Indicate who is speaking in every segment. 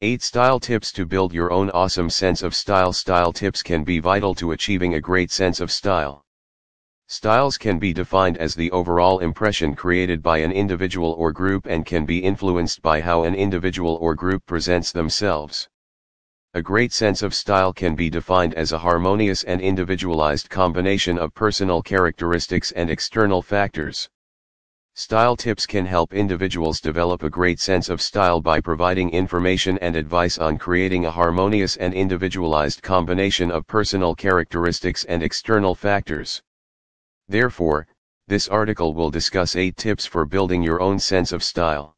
Speaker 1: 8 Style Tips to build your own awesome sense of style. Style tips can be vital to achieving a great sense of style. Styles can be defined as the overall impression created by an individual or group and can be influenced by how an individual or group presents themselves. A great sense of style can be defined as a harmonious and individualized combination of personal characteristics and external factors. Style tips can help individuals develop a great sense of style by providing information and advice on creating a harmonious and individualized combination of personal characteristics and external factors. Therefore, this article will discuss 8 tips for building your own sense of style.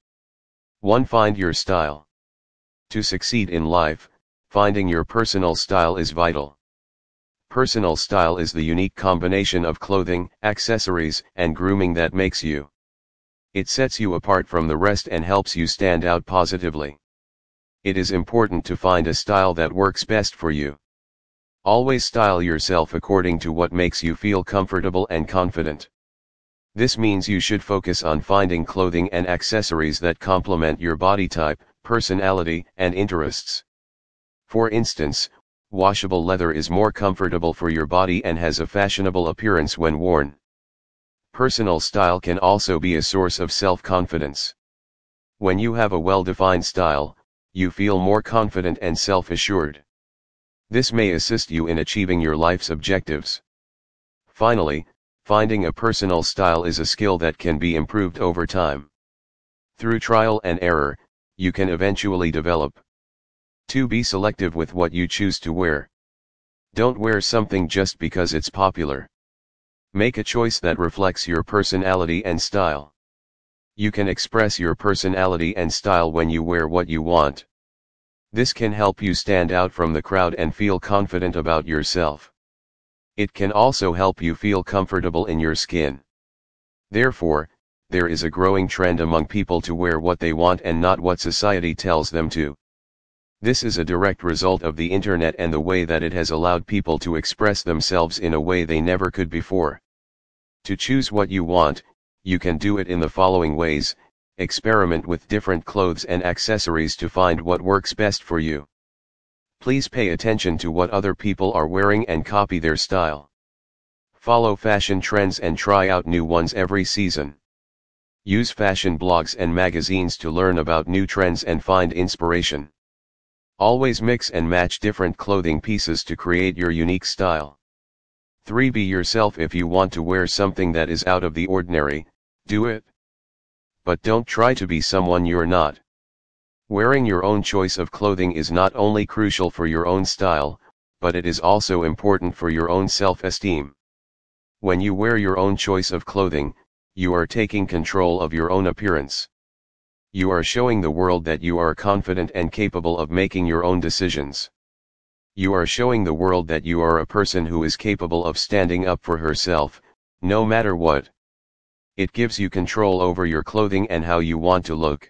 Speaker 1: 1. Find your style. To succeed in life, finding your personal style is vital. Personal style is the unique combination of clothing, accessories, and grooming that makes you. It sets you apart from the rest and helps you stand out positively. It is important to find a style that works best for you. Always style yourself according to what makes you feel comfortable and confident. This means you should focus on finding clothing and accessories that complement your body type, personality, and interests. For instance, washable leather is more comfortable for your body and has a fashionable appearance when worn. Personal style can also be a source of self-confidence. When you have a well-defined style, you feel more confident and self-assured. This may assist you in achieving your life's objectives. Finally, finding a personal style is a skill that can be improved over time. Through trial and error, you can eventually develop. 2. Be selective with what you choose to wear. Don't wear something just because it's popular. Make a choice that reflects your personality and style. You can express your personality and style when you wear what you want. This can help you stand out from the crowd and feel confident about yourself. It can also help you feel comfortable in your skin. Therefore, there is a growing trend among people to wear what they want and not what society tells them to. This is a direct result of the internet and the way that it has allowed people to express themselves in a way they never could before. To choose what you want, you can do it in the following ways: experiment with different clothes and accessories to find what works best for you. Please pay attention to what other people are wearing and copy their style. Follow fashion trends and try out new ones every season. Use fashion blogs and magazines to learn about new trends and find inspiration. Always mix and match different clothing pieces to create your unique style. 3. Be yourself. If you want to wear something that is out of the ordinary, do it. But don't try to be someone you're not. Wearing your own choice of clothing is not only crucial for your own style, but it is also important for your own self-esteem. When you wear your own choice of clothing, you are taking control of your own appearance. You are showing the world that you are confident and capable of making your own decisions. You are showing the world that you are a person who is capable of standing up for herself, no matter what. It gives you control over your clothing and how you want to look.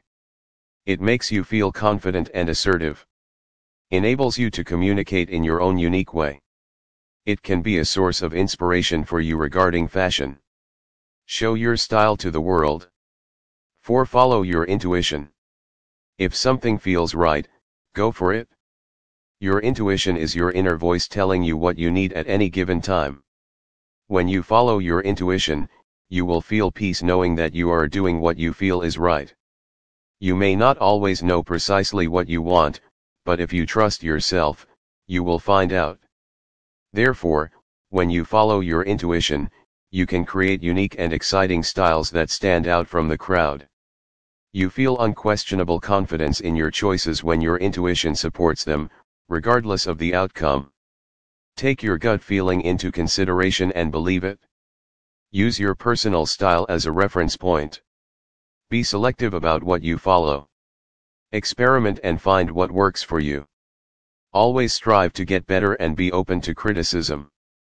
Speaker 1: It makes you feel confident and assertive. Enables you to communicate in your own unique way. It can be a source of inspiration for you regarding fashion. Show your style to the world. 4. Follow your intuition. If something feels right, go for it. Your intuition is your inner voice telling you what you need at any given time. When you follow your intuition, you will feel peace knowing that you are doing what you feel is right. You may not always know precisely what you want, but if you trust yourself, you will find out. Therefore, when you follow your intuition, you can create unique and exciting styles that stand out from the crowd. You feel unquestionable confidence in your choices when your intuition supports them, regardless of the outcome. Take your gut feeling into consideration and believe it. Use your personal style as a reference point. Be selective about what you follow. Experiment and find what works for you. Always strive to get better and be open to criticism.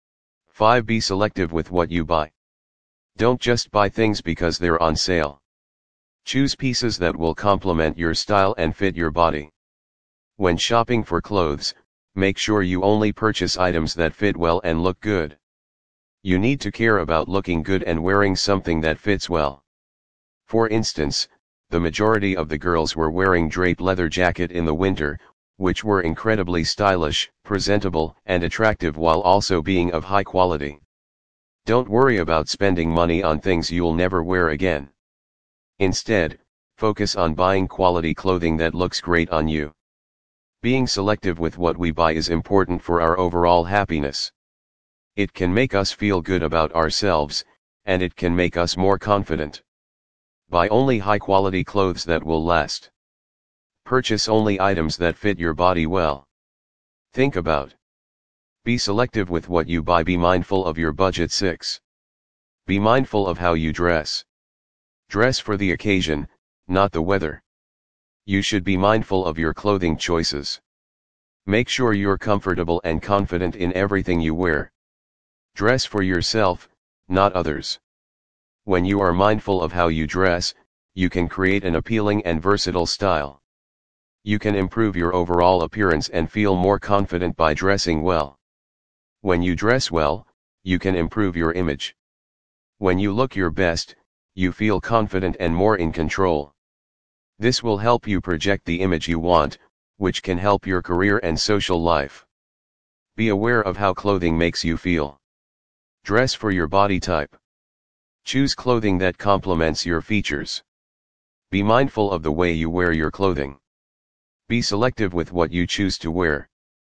Speaker 1: 5. Be selective with what you buy. Don't just buy things because they're on sale. Choose pieces that will complement your style and fit your body. When shopping for clothes, make sure you only purchase items that fit well and look good. You need to care about looking good and wearing something that fits well. For instance, the majority of the girls were wearing draped leather jacket in the winter, which were incredibly stylish, presentable, and attractive while also being of high quality. Don't worry about spending money on things you'll never wear again. Instead, focus on buying quality clothing that looks great on you. Being selective with what we buy is important for our overall happiness. It can make us feel good about ourselves, and it can make us more confident. Buy only high-quality clothes that will last. Purchase only items that fit your body well. Think about. Be selective with what you buy. Be mindful of your budget. 6. Be mindful of how you dress. Dress for the occasion, not the weather. You should be mindful of your clothing choices. Make sure you're comfortable and confident in everything you wear. Dress for yourself, not others. When you are mindful of how you dress, you can create an appealing and versatile style. You can improve your overall appearance and feel more confident by dressing well. When you dress well, you can improve your image. When you look your best, you feel confident and more in control. This will help you project the image you want, which can help your career and social life. Be aware of how clothing makes you feel. Dress for your body type. Choose clothing that complements your features. Be mindful of the way you wear your clothing. Be selective with what you choose to wear.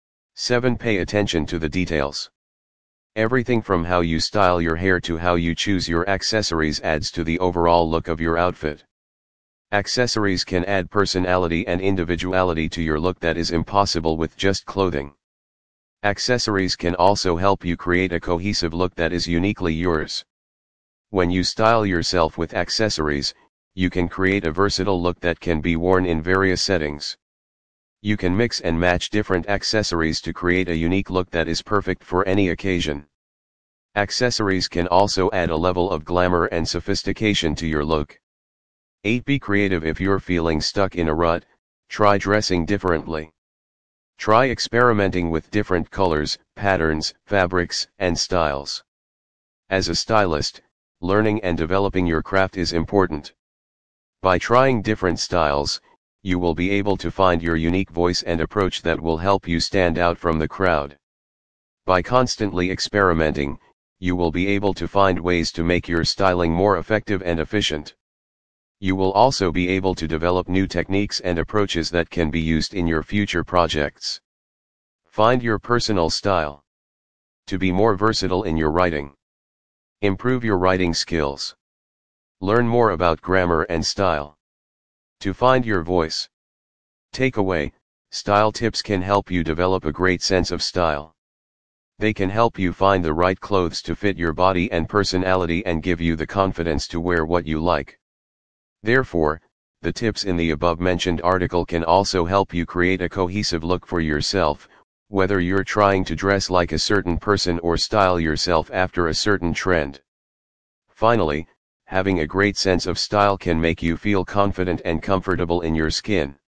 Speaker 1: 7. Pay attention to the details. Everything from how you style your hair to how you choose your accessories adds to the overall look of your outfit. Accessories can add personality and individuality to your look that is impossible with just clothing. Accessories can also help you create a cohesive look that is uniquely yours. When you style yourself with accessories, you can create a versatile look that can be worn in various settings. You can mix and match different accessories to create a unique look that is perfect for any occasion. Accessories can also add a level of glamour and sophistication to your look. 8. Be creative. If you're feeling stuck in a rut, try dressing differently. Try experimenting with different colors, patterns, fabrics, and styles. As a stylist, learning and developing your craft is important. By trying different styles, you will be able to find your unique voice and approach that will help you stand out from the crowd. By constantly experimenting, you will be able to find ways to make your styling more effective and efficient. You will also be able to develop new techniques and approaches that can be used in your future projects. Find your personal style. To be more versatile in your writing. Improve your writing skills. Learn more about grammar and style. To find your voice. Takeaway: style tips can help you develop a great sense of style. They can help you find the right clothes to fit your body and personality and give you the confidence to wear what you like. Therefore, the tips in the above-mentioned article can also help you create a cohesive look for yourself, whether you're trying to dress like a certain person or style yourself after a certain trend. Finally, having a great sense of style can make you feel confident and comfortable in your skin.